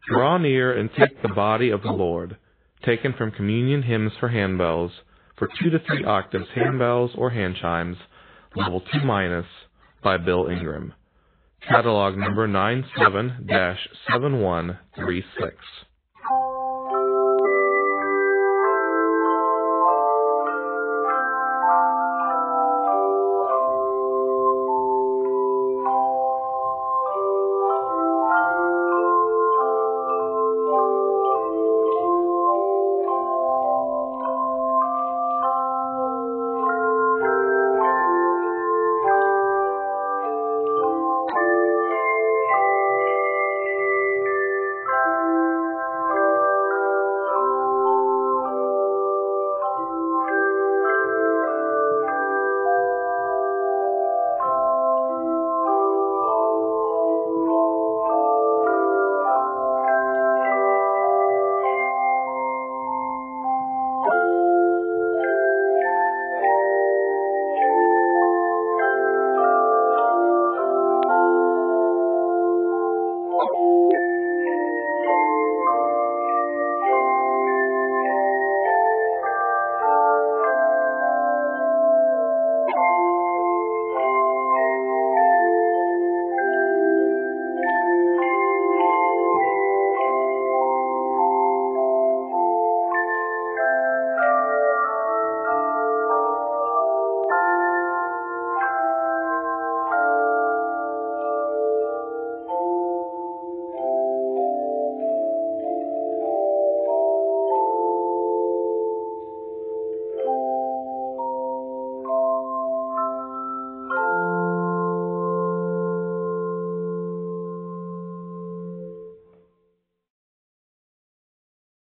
Draw near and take the body of the Lord, taken from Communion Hymns for Handbells, for 2 to 3 octaves handbells or hand chimes, level 2-, by Bill Ingram. Catalog number 97-7136.